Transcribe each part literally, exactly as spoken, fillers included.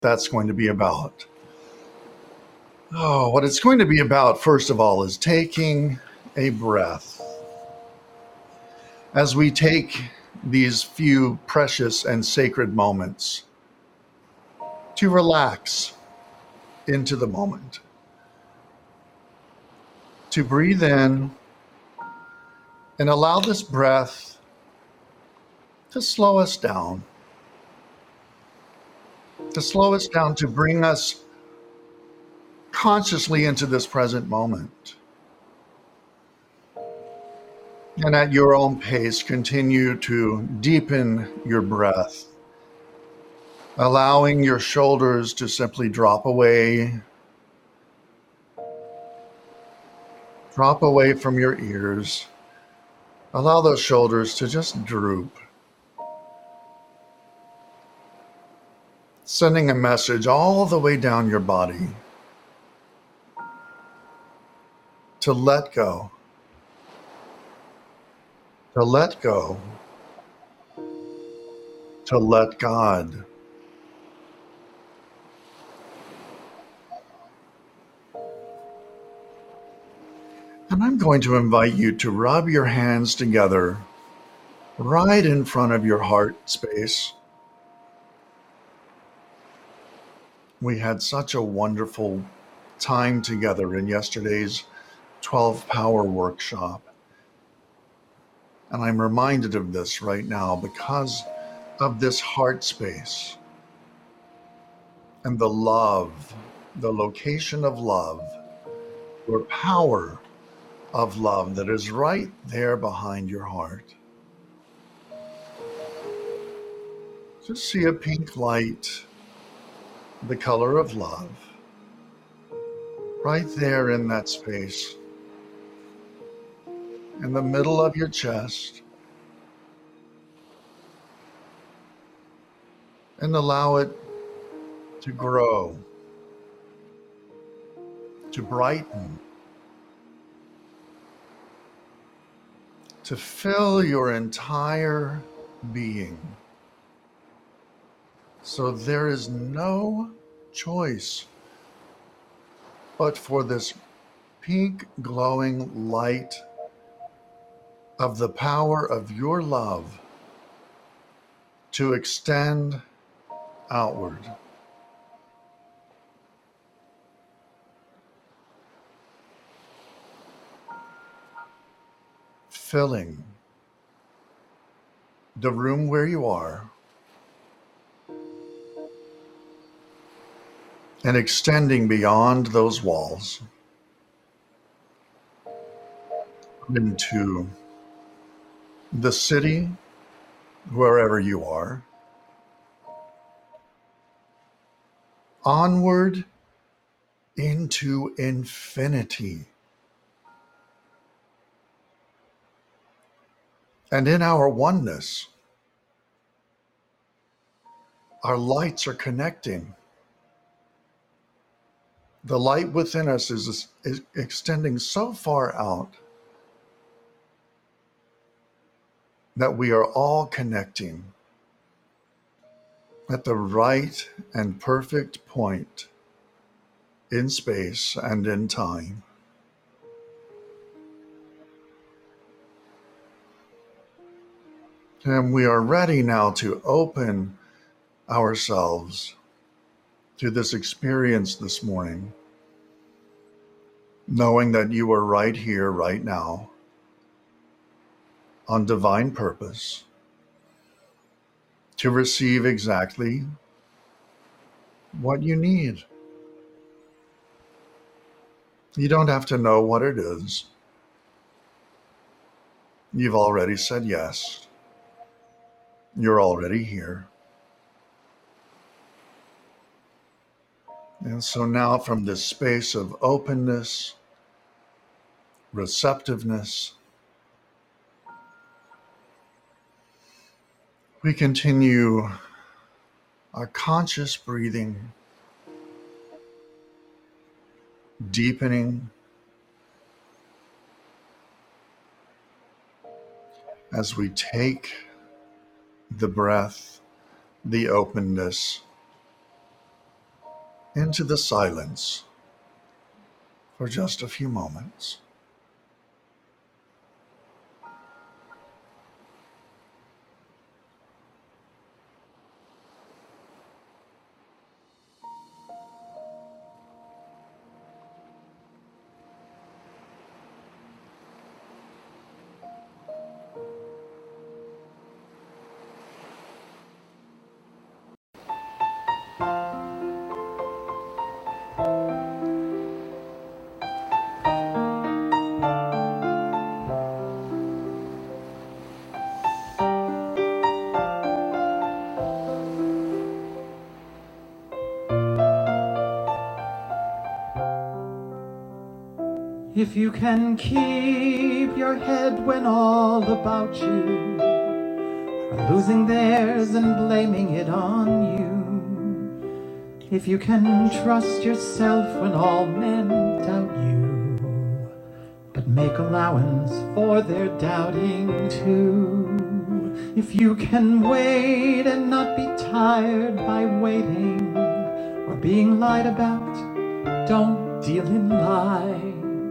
that's going to be about. Oh, what it's going to be about, first of all, is taking a breath. As we take these few precious and sacred moments to relax into the moment, to breathe in and allow this breath to slow us down, to slow us down, to bring us consciously into this present moment. And at your own pace, continue to deepen your breath, allowing your shoulders to simply drop away, drop away from your ears. Allow those shoulders to just droop, sending a message all the way down your body to let go, to let go, to let God. And I'm going to invite you to rub your hands together right in front of your heart space. We had such a wonderful time together in yesterday's twelve Power Workshop. And I'm reminded of this right now because of this heart space and the love, the location of love, or power of love that is right there behind your heart. Just see a pink light, the color of love, right there in that space, in the middle of your chest, and allow it to grow, to brighten, to fill your entire being. So there is no choice but for this pink glowing light of the power of your love to extend outward. Filling the room where you are and extending beyond those walls into the city, wherever you are, onward into infinity. And in our oneness, our lights are connecting. The light within us is, is extending so far out that we are all connecting at the right and perfect point in space and in time. And we are ready now to open ourselves to this experience this morning, knowing that you are right here, right now, on divine purpose, to receive exactly what you need. You don't have to know what it is. You've already said yes. You're already here. And so now, from this space of openness, receptiveness, we continue our conscious breathing, deepening as we take the breath, the openness, into the silence for just a few moments. If you can keep your head when all about you are losing theirs and blaming it on you, if you can trust yourself when all men doubt you, but make allowance for their doubting too, if you can wait and not be tired by waiting or being lied about, don't deal in lies.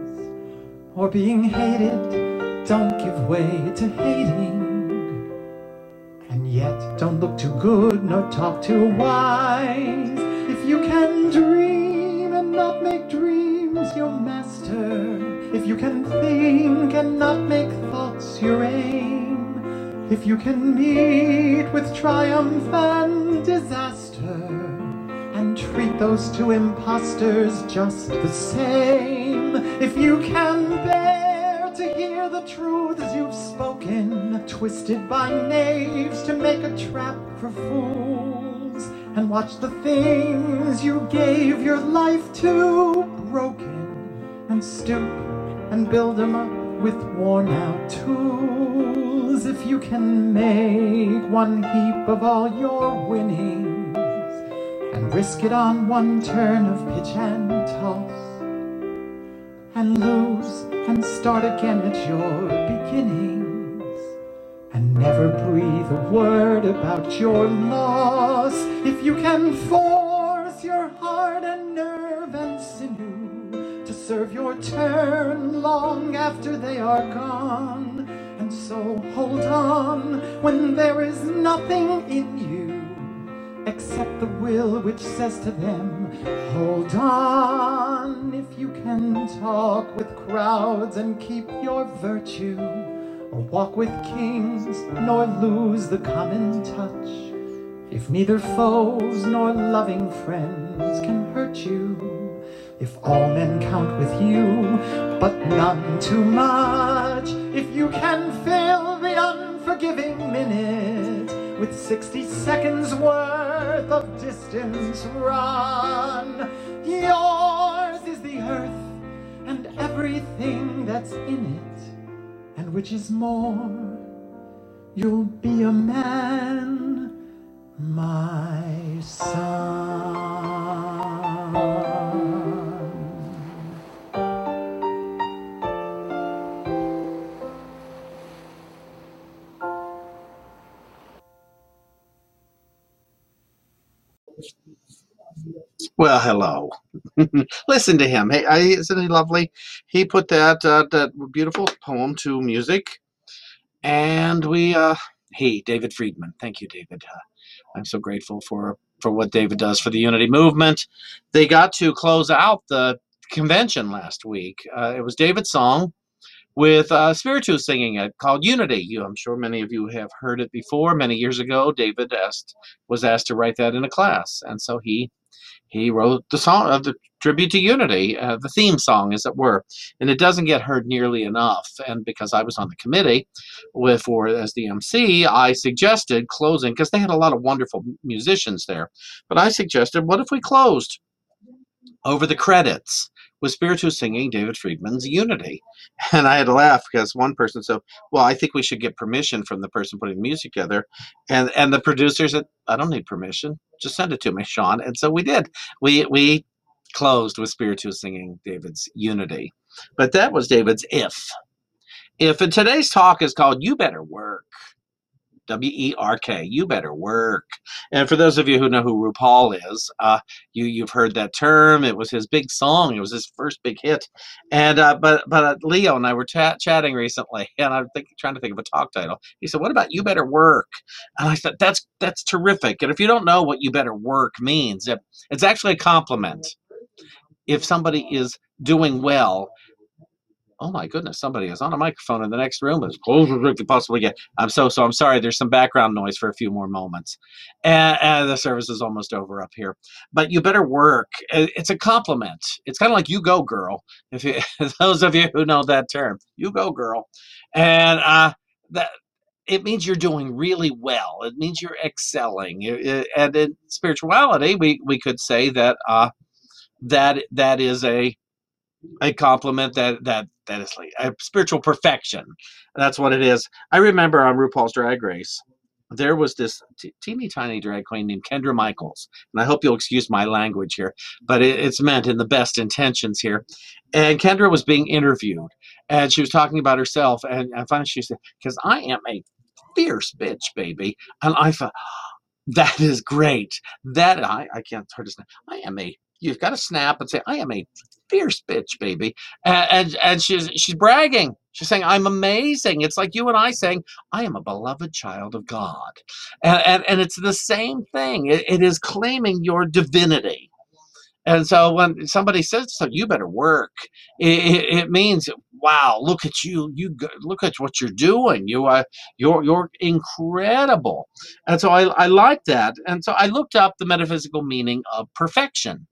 Or being hated, don't give way to hating. And yet, don't look too good nor talk too wise. If you can dream and not make dreams your master, if you can think and not make thoughts your aim, if you can meet with triumph and disaster, and treat those two imposters just the same, if you can bear to hear the truths you've spoken, twisted by knaves to make a trap for fools, and watch the things you gave your life to broken, and stoop and build them up with worn out tools, if you can make one heap of all your winnings and risk it on one turn of pitch and toss, and lose and start again at your beginnings, and never breathe a word about your loss, if you can force your heart and nerve and sinew to serve your turn long after they are gone, and so hold on when there is nothing in you except the will which says to them, hold on, if you can talk with crowds and keep your virtue, or walk with kings nor lose the common touch, if neither foes nor loving friends can hurt you, if all men count with you but none too much, if you can fill the unforgiving minute with sixty seconds worth of distance run, yours is the earth and everything that's in it, and which is more, you'll be a man, my son. Well, hello. Listen to him. Hey, I, isn't he lovely? He put that uh, that beautiful poem to music, and we. Uh, he, David Friedman. Thank you, David. Uh, I'm so grateful for for what David does for the Unity Movement. They got to close out the convention last week. Uh, it was David's song with uh, Spiritu singing it, called Unity. You, I'm sure many of you have heard it before. Many years ago, David asked was asked to write that in a class, and so he. He wrote the song of the tribute to Unity, uh, the theme song, as it were, and it doesn't get heard nearly enough. And because I was on the committee with, for as the M C, I suggested closing because they had a lot of wonderful musicians there. But I suggested, what if we closed over the credits with Spiritu singing David Friedman's Unity? And I had to laugh because one person said, well, I think we should get permission from the person putting the music together. And and the producer said, I don't need permission. Just send it to me, Sean. And so we did. We we closed with Spiritu singing David's Unity. But that was David's If. If. And today's talk is called You Better Work. W E R K. You better work. And for those of you who know who RuPaul is, uh, you you've heard that term. It was his big song. It was his first big hit. And uh, but but uh, Leo and I were chat chatting recently, and I'm think, trying to think of a talk title. He said, "What about You Better Work?" And I said, "That's that's terrific." And if you don't know what "You Better Work" means, it, it's actually a compliment. If somebody is doing well, oh my goodness, somebody is on a microphone in the next room as close as we could possibly get. I'm so, so I'm sorry. There's some background noise for a few more moments. And, and the service is almost over up here. But you better work. It's a compliment. It's kind of like you go, girl. If you, those of you who know that term, you go, girl. And uh, that it means you're doing really well. It means you're excelling. And in spirituality, we, we could say that uh, that that is a a compliment that that that is like a spiritual perfection. That's what it is. I remember on RuPaul's Drag Race, there was this t- teeny tiny drag queen named Kendra Michaels, and I hope you'll excuse my language here, but it, it's meant in the best intentions here. And Kendra was being interviewed, and she was talking about herself, and, and finally she said, "Because I am a fierce bitch, baby," and I thought, that is great. That I I can't hard to snap. I am a. You've got to snap and say, "I am a fierce bitch, baby," and, and and she's she's bragging. She's saying, "I'm amazing." It's like you and I saying, "I am a beloved child of God," and and, and it's the same thing. It, it is claiming your divinity. And so when somebody says so, you better work. It, it, it means, wow, look at you. You go, look at what you're doing. You are you're you're incredible. And so I I like that. And so I looked up the metaphysical meaning of perfection.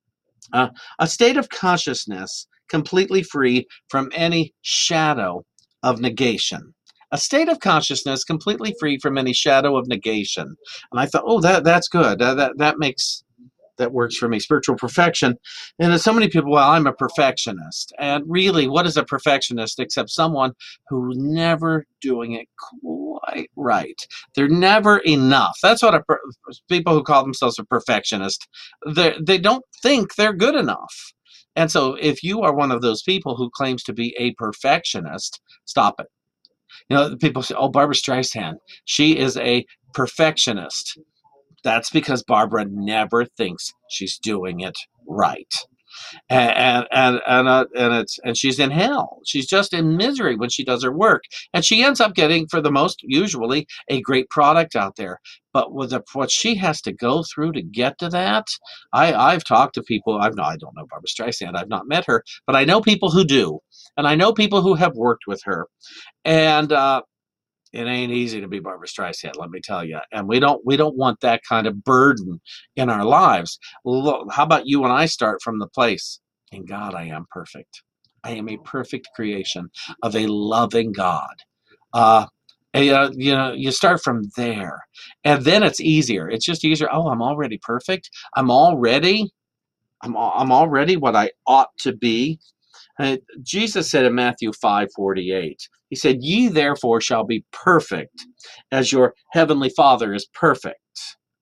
Uh, a state of consciousness completely free from any shadow of negation. A state of consciousness completely free from any shadow of negation. And I thought, oh, that that's good. That that, that makes that works for me. Spiritual perfection. And there's so many people, well, I'm a perfectionist. And really, what is a perfectionist except someone who's never doing it quite right? They're never enough. That's what a per- people who call themselves a perfectionist, they they don't think they're good enough. And so if you are one of those people who claims to be a perfectionist, stop it. You know, people say, oh, Barbra Streisand, she is a perfectionist. That's because Barbara never thinks she's doing it right, and and and and, uh, and it's and she's in hell. She's just in misery when she does her work, and she ends up getting, for the most, usually a great product out there. But with the, what she has to go through to get to that, I I've talked to people. I've not I don't know Barbra Streisand. I've not met her, but I know people who do, and I know people who have worked with her, and. Uh, It ain't easy to be Barbra Streisand, let me tell you. And we don't we don't want that kind of burden in our lives. Look, how about you and I start from the place, in God I am perfect. I am a perfect creation of a loving God. Uh, and, uh, you know, you start from there, and then it's easier. It's just easier. Oh, I'm already perfect. I'm already, I'm I'm already what I ought to be. Uh, Jesus said in Matthew five forty-eight, he said, "Ye therefore shall be perfect as your heavenly Father is perfect."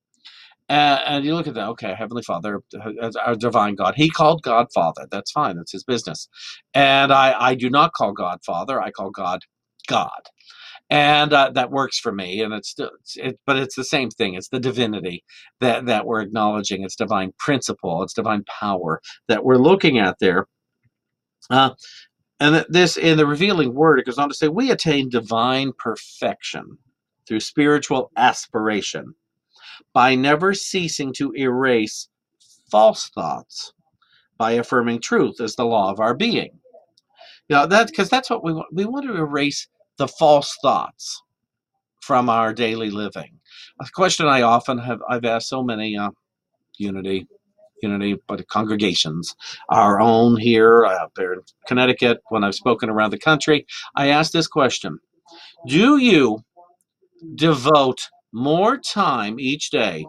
Uh, and you look at that, okay, Heavenly Father, our divine God. He called God Father. That's fine. That's his business. And I, I do not call God Father. I call God God. And uh, that works for me. And it's still, it's, it, but it's the same thing. It's the divinity that, that we're acknowledging. It's divine principle. It's divine power that we're looking at there. Uh, and this, in the revealing word, it goes on to say, we attain divine perfection through spiritual aspiration by never ceasing to erase false thoughts, by affirming truth as the law of our being. You know, that, because that's what we want. We want to erase the false thoughts from our daily living. A question I often have, I've asked so many uh, unity Unity, but congregations, our own here out there in Connecticut, when I've spoken around the country, I ask this question: do you devote more time each day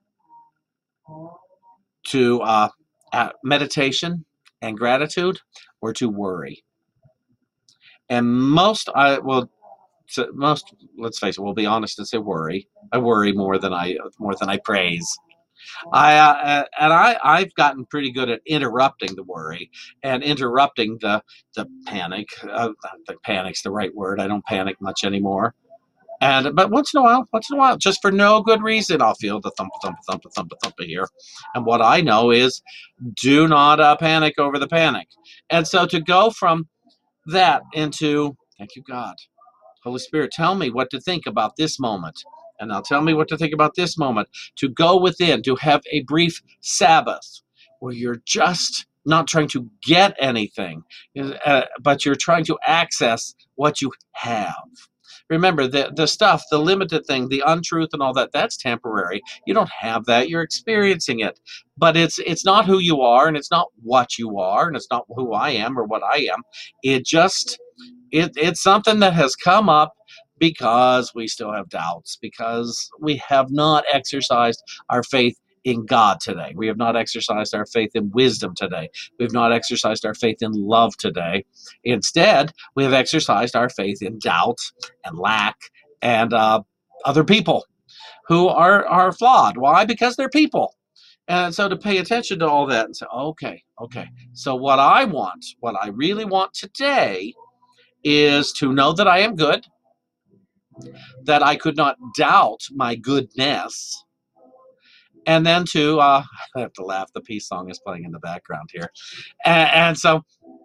to uh, meditation and gratitude, or to worry? And most, I will, so most, let's face it, we'll be honest and say worry. I worry more than I more than I praise. I uh, and I I've gotten pretty good at interrupting the worry and interrupting the the panic. Uh, I think panic's the right word. I don't panic much anymore. And but once in a while, once in a while, just for no good reason, I'll feel the thump, thump, thump, thump, thump here. And what I know is, do not uh, panic over the panic. And so to go from that into, thank you, God, Holy Spirit, tell me what to think about this moment. And now tell me what to think about this moment. To go within, to have a brief Sabbath where you're just not trying to get anything, uh, but you're trying to access what you have. Remember, the, the stuff, the limited thing, the untruth and all that, that's temporary. You don't have that. You're experiencing it. But it's it's not who you are, and it's not what you are, and it's not who I am or what I am. It just, it it's something that has come up because we still have doubts, because we have not exercised our faith in God today. We have not exercised our faith in wisdom today. We have not exercised our faith in love today. Instead, we have exercised our faith in doubt and lack and uh, other people who are, are flawed. Why? Because they're people. And so to pay attention to all that and say, okay, okay. So what I want, what I really want today is to know that I am good, that I could not doubt my goodness, and then to, uh, I have to laugh, the peace song is playing in the background here. And, and so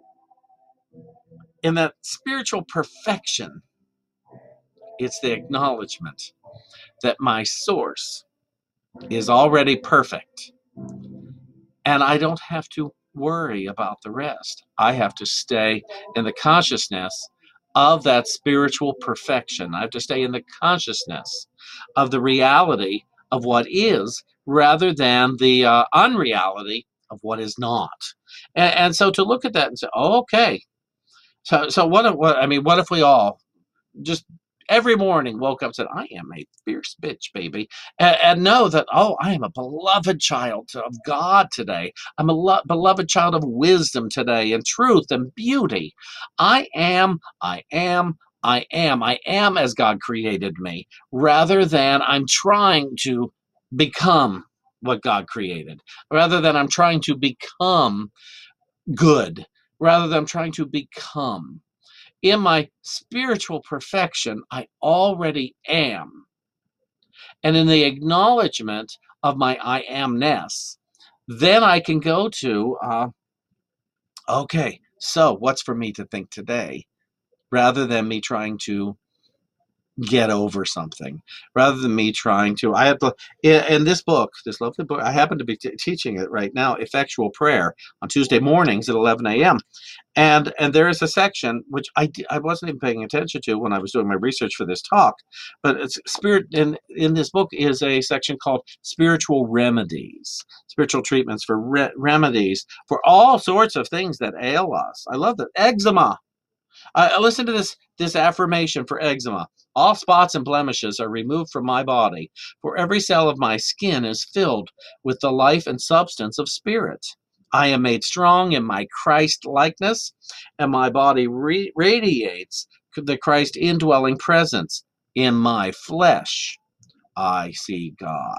in that spiritual perfection, it's the acknowledgement that my source is already perfect. And I don't have to worry about the rest. I have to stay in the consciousness of that spiritual perfection. I have to stay in the consciousness of the reality of what is, rather than the uh, unreality of what is not. And, and so to look at that and say, oh, okay. So, so what if, what, I mean, what if we all just every morning woke up and said, I am a fierce bitch, baby, and, and know that, oh, I am a beloved child of God today. I'm a lo- beloved child of wisdom today, and truth and beauty. I am, I am, I am, I am as God created me, rather than I'm trying to become what God created, rather than I'm trying to become good, rather than I'm trying to become. In my spiritual perfection, I already am. And in the acknowledgement of my I amness, then I can go to, uh, okay, so what's for me to think today? Rather than me trying to get over something, rather than me trying to, I have to, in this book, this lovely book, I happen to be t- teaching it right now, Effectual Prayer, on Tuesday mornings at eleven a.m. And and there is a section which I, I wasn't even paying attention to when I was doing my research for this talk, but it's spirit in in this book is a section called Spiritual Remedies, spiritual treatments for re- remedies for all sorts of things that ail us. I love that. Eczema. I, I listen to this this affirmation for eczema. All spots and blemishes are removed from my body, for every cell of my skin is filled with the life and substance of spirit. I am made strong in my Christ likeness, and my body re- radiates the Christ indwelling presence. In my flesh, I see God.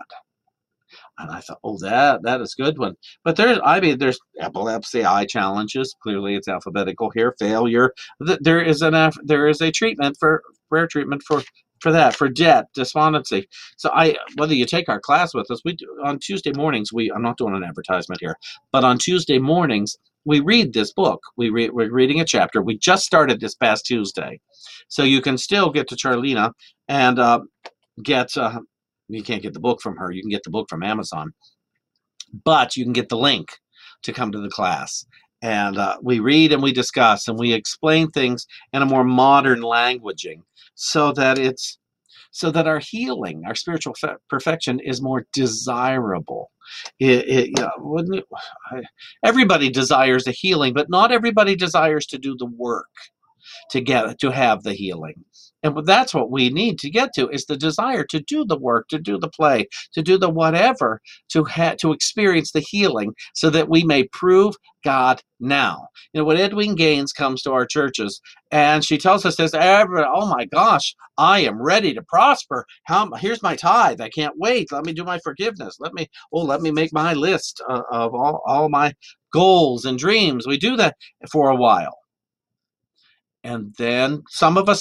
And I thought, oh, that that is a good one. But there's, I mean, there's epilepsy, eye challenges. Clearly, it's alphabetical here. Failure. There is an there is a treatment for prayer treatment for for that, for debt, despondency. So I, whether you take our class with us, we do on Tuesday mornings. We I'm not doing an advertisement here, but on Tuesday mornings we read this book. We re, we're reading a chapter. We just started this past Tuesday, so you can still get to Charlena and uh, get. Uh, You can't get the book from her. You can get the book from Amazon, but you can get the link to come to the class. And uh, we read and we discuss and we explain things in a more modern languaging, so that it's so that our healing, our spiritual fe- perfection, is more desirable. It, it, you know, wouldn't it, I, everybody desires a healing, but not everybody desires to do the work to get to have the healing. And that's what we need to get to, is the desire to do the work, to do the play, to do the whatever, to ha- to experience the healing, so that we may prove God now. You know, when Edwin Gaines comes to our churches and she tells us this, oh my gosh, I am ready to prosper. How, here's my tithe. I can't wait. Let me do my forgiveness. Let me, oh, let me make my list uh, of all, all my goals and dreams. We do that for a while. And then some of us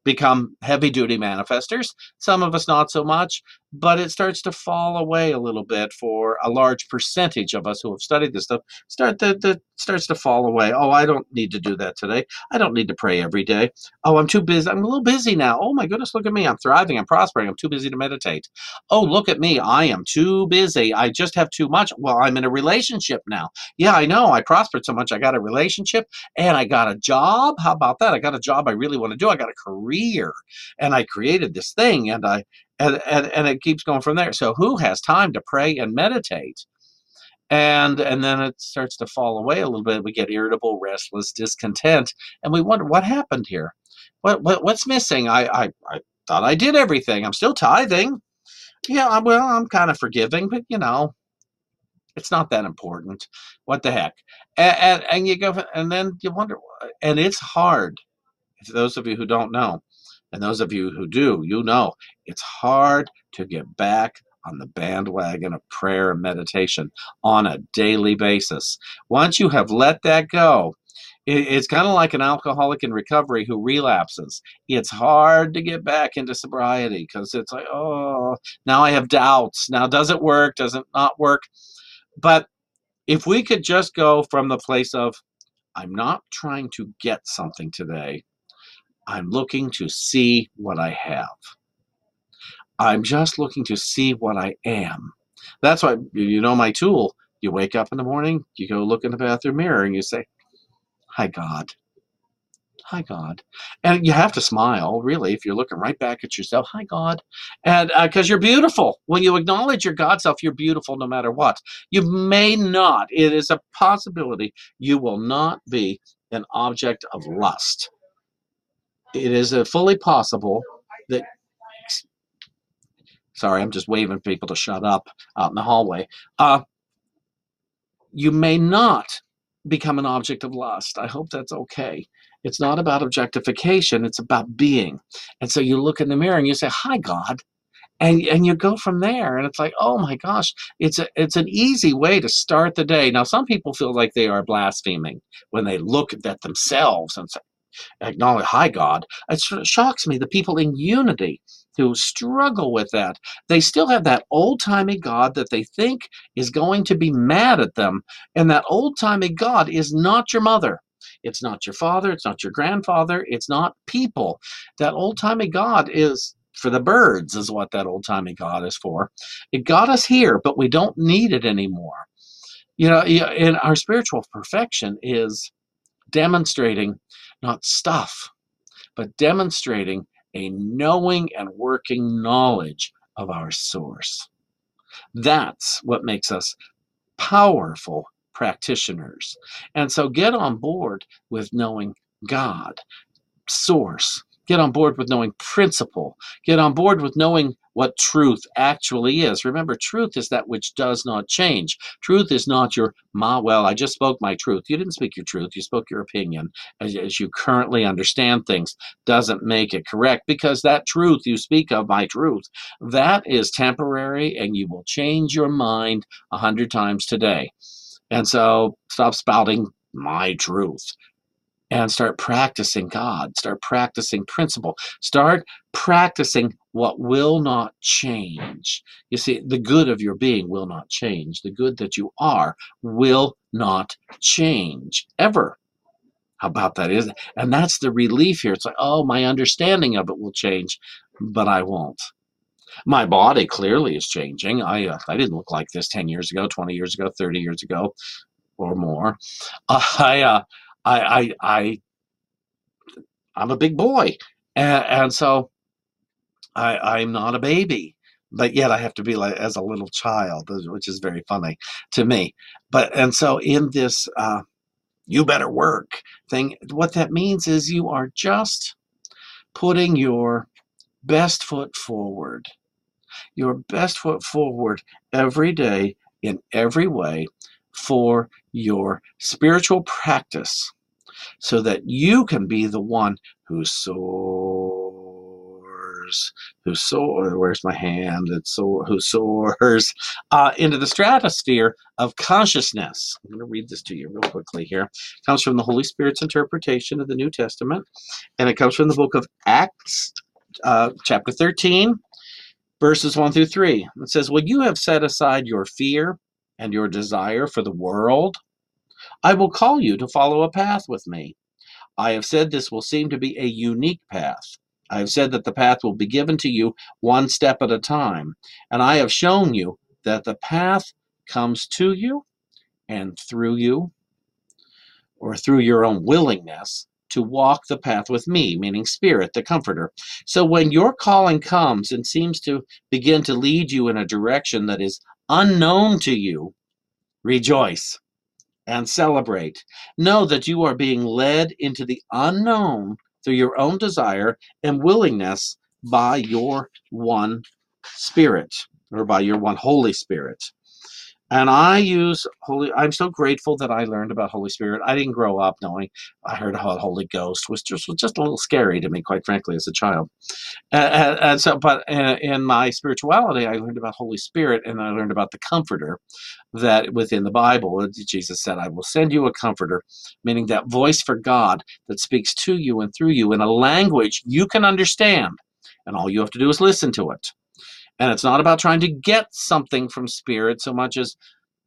become heavy-duty manifestors. Some of us not so much, but it starts to fall away a little bit for a large percentage of us who have studied this stuff. Start to, to starts to fall away. Oh, I don't need to do that today. I don't need to pray every day. Oh, I'm too busy. I'm a little busy now. Oh my goodness, look at me. I'm thriving. I'm prospering. I'm too busy to meditate. Oh, look at me. I am too busy. I just have too much. Well, I'm in a relationship now. Yeah, I know. I prospered so much. I got a relationship and I got a job. How about that? I got a job I really want to do. I got a career and I created this thing and I and, and, and it keeps going from there. So who has time to pray and meditate? And and then it starts to fall away a little bit. We get irritable, restless, discontent, and we wonder what happened here. What, what what's missing? I, I I thought I did everything. I'm still tithing. Yeah, well, I'm kind of forgiving, but you know, it's not that important. What the heck? And, and and you go, and then you wonder, and it's hard. For those of you who don't know, and those of you who do, you know, it's hard to get back on the bandwagon of prayer and meditation on a daily basis. Once you have let that go, it, it's kind of like an alcoholic in recovery who relapses. It's hard to get back into sobriety because it's like, oh, now I have doubts. Now, does it work? Does it not work? But if we could just go from the place of, I'm not trying to get something today. I'm looking to see what I have. I'm just looking to see what I am. That's why, you know, my tool, you wake up in the morning, you go look in the bathroom mirror and you say, hi, God. Hi, God. And you have to smile, really, if you're looking right back at yourself. Hi, God. And because uh, you're beautiful. When you acknowledge your God self, you're beautiful no matter what. You may not, it is a possibility, you will not be an object of lust. It is a fully possible that, sorry, I'm just waving people to shut up out in the hallway. Uh, you may not become an object of lust. I hope that's okay. It's not about objectification. It's about being. And so you look in the mirror and you say, hi, God. And, and you go from there. And it's like, oh, my gosh, it's a, it's an easy way to start the day. Now, some people feel like they are blaspheming when they look at themselves and say, acknowledge, hi, God. It shocks me, the people in unity who struggle with that. They still have that old-timey God that they think is going to be mad at them. And that old-timey God is not your mother. It's not your father. It's not your grandfather. It's not people. That old-timey God is for the birds, is what that old-timey God is for. It got us here, but we don't need it anymore. You know, in our spiritual perfection is demonstrating not stuff, but demonstrating a knowing and working knowledge of our source. That's what makes us powerful practitioners. And so get on board with knowing God, source. Get on board with knowing principle. Get on board with knowing what truth actually is. Remember, truth is that which does not change. Truth is not your, ma, well, I just spoke my truth. You didn't speak your truth. You spoke your opinion. As, as you currently understand things doesn't make it correct, because that truth you speak of, my truth, that is temporary, and you will change your mind a hundred times today. And so stop spouting my truth. And start practicing God, start practicing principle, start practicing what will not change. You see, the good of your being will not change. The good that you are will not change, ever. How about that? Is And that's the relief here. It's like, oh, my understanding of it will change, but I won't. My body clearly is changing. I, uh, I didn't look like this ten years ago, twenty years ago, thirty years ago, or more. Uh, I, uh, I, I, I, I'm a big boy, and, and so I, I'm not a baby, but yet I have to be like as a little child, which is very funny to me. But and so in this, uh, you better work thing, what that means is you are just putting your best foot forward, your best foot forward every day in every way for your spiritual practice, so that you can be the one who soars soars, who soar, where's my hand? It's so who soars uh, into the stratosphere of consciousness. I'm going to read this to you real quickly here. It comes from the Holy Spirit's interpretation of the New Testament, and it comes from the book of Acts, uh, chapter thirteen, verses one through three. It says, "When you have set aside your fear and your desire for the world, I will call you to follow a path with me. I have said this will seem to be a unique path. I have said that the path will be given to you one step at a time, and I have shown you that the path comes to you and through you, or through your own willingness to walk the path with me," meaning Spirit, the Comforter. "So when your calling comes and seems to begin to lead you in a direction that is unknown to you, rejoice and celebrate. Know that you are being led into the unknown through your own desire and willingness by your one Spirit, or by your one Holy Spirit." And I use Holy, I'm so grateful that I learned about Holy Spirit. I didn't grow up knowing. I heard about Holy Ghost, which just was just a little scary to me, quite frankly, as a child. And, and so, but in my spirituality, I learned about Holy Spirit, and I learned about the Comforter that within the Bible, Jesus said, "I will send you a Comforter," meaning that voice for God that speaks to you and through you in a language you can understand. And all you have to do is listen to it. And it's not about trying to get something from Spirit so much as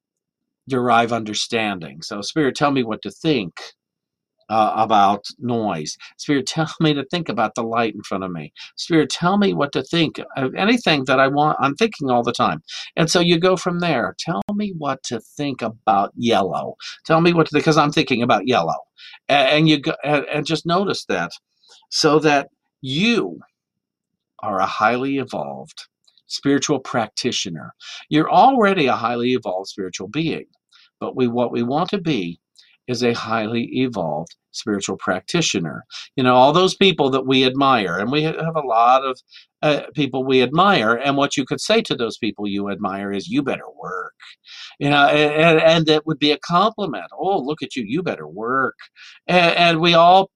derive understanding. So, Spirit, tell me what to think uh, about noise. Spirit, tell me to think about the light in front of me. Spirit, tell me what to think of anything that I want. I'm thinking all the time. And so you go from there. Tell me what to think about yellow. Tell me what to think, because I'm thinking about yellow. And, and you go, and, and just notice that, so that you are a highly evolved spiritual practitioner. You're already a highly evolved spiritual being, but we what we want to be is a highly evolved spiritual practitioner. You know, all those people that we admire, and we have a lot of uh, people we admire, and what you could say to those people you admire is, "You better work." You know, and, and that would be a compliment. "Oh, look at you, you better work." And, and we all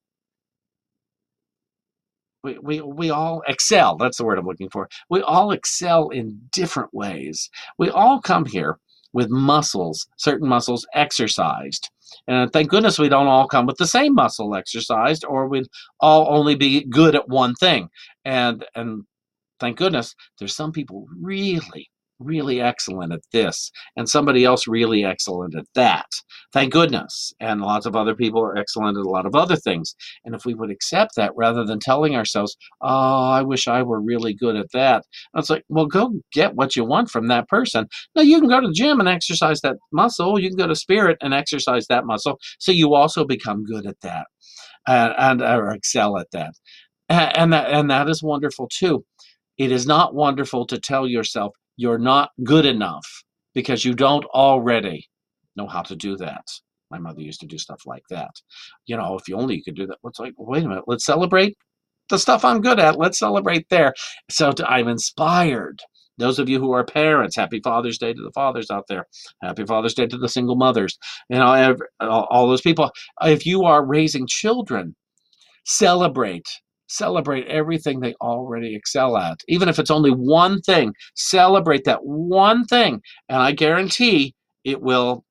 We, we, we all excel. That's the word I'm looking for. We all excel in different ways. We all come here with muscles, certain muscles exercised. And thank goodness we don't all come with the same muscle exercised, or we'd all only be good at one thing. And, and thank goodness there's some people really, really excellent at this, and somebody else really excellent at that. Thank goodness. And lots of other people are excellent at a lot of other things. And if we would accept that, rather than telling ourselves, "Oh, I wish I were really good at that," it's like, well, go get what you want from that person. Now, you can go to the gym and exercise that muscle. You can go to Spirit and exercise that muscle, so you also become good at that, and, and or excel at that. And, and that and that is wonderful too. It is not wonderful to tell yourself you're not good enough because you don't already know how to do that. My mother used to do stuff like that. You know, if you only could do that. It's like, wait a minute, let's celebrate the stuff I'm good at. Let's celebrate there. So to, I'm inspired. Those of you who are parents, happy Father's Day to the fathers out there. Happy Father's Day to the single mothers. You know, every, all, all those people. If you are raising children, celebrate. Celebrate everything they already excel at. Even if it's only one thing, celebrate that one thing. And I guarantee it will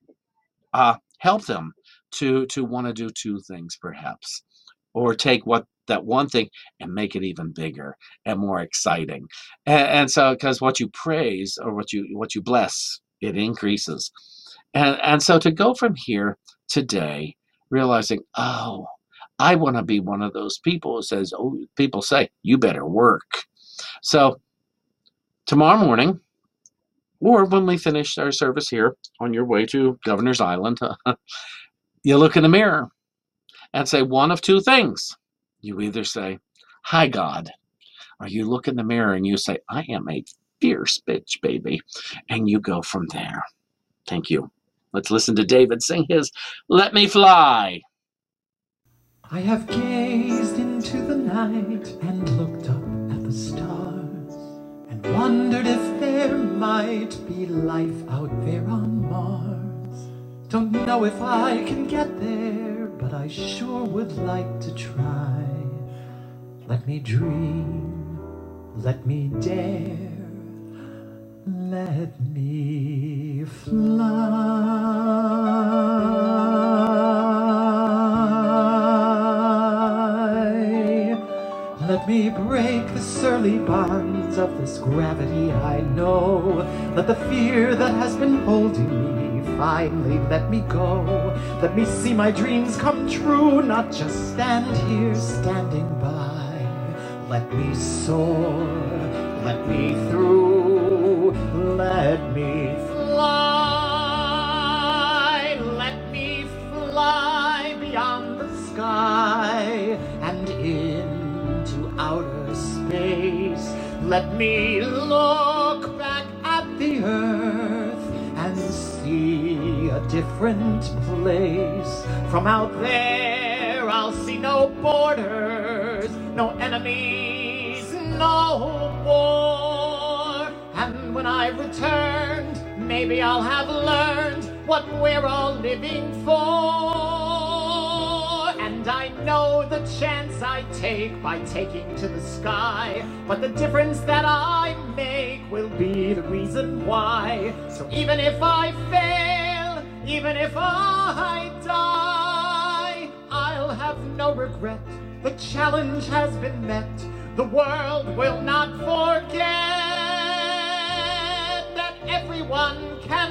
uh, help them to, to want to do two things, perhaps. Or take what that one thing and make it even bigger and more exciting. And, and so, because what you praise or what you what you bless, it increases. And, and so to go from here today, realizing, oh, I want to be one of those people who says, oh, people say, "You better work." So tomorrow morning, or when we finish our service here on your way to Governor's Island, you look in the mirror and say one of two things. You either say, "Hi, God," or you look in the mirror and you say, "I am a fierce bitch, baby." And you go from there. Thank you. Let's listen to David sing his "Let Me Fly." I have gazed into the night and looked up at the stars and wondered if there might be life out there on Mars. Don't know if I can get there, but I sure would like to try. Let me dream Let me dare, let me fly. Let me break the surly bonds of this gravity I know. Let the fear that has been holding me finally let me go. Let me see my dreams come true, not just stand here standing by. Let me soar, let me through, let me fly. Let me fly beyond the sky and into outer space. Let me look back at the earth and see a different place. From out there I'll see no borders, no enemies, no war. And when I've returned, maybe I'll have learned what we're all living for. And I know the chance I take by taking to the sky, but the difference that I make will be the reason why. So even if I fail, even if I die, I'll have no regret. The challenge has been met. The world will not forget that everyone can